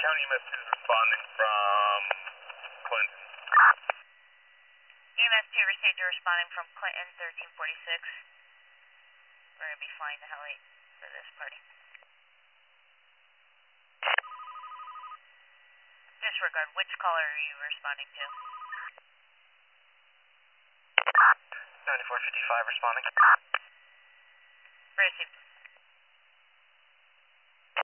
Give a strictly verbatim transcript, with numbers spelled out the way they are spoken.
County E M S two is responding from Clinton. E M S two received a responding from Clinton, thirteen forty-six. We're going to be flying the heli for this party. Disregard, which caller are you responding to? ninety-four fifty-five responding. Received.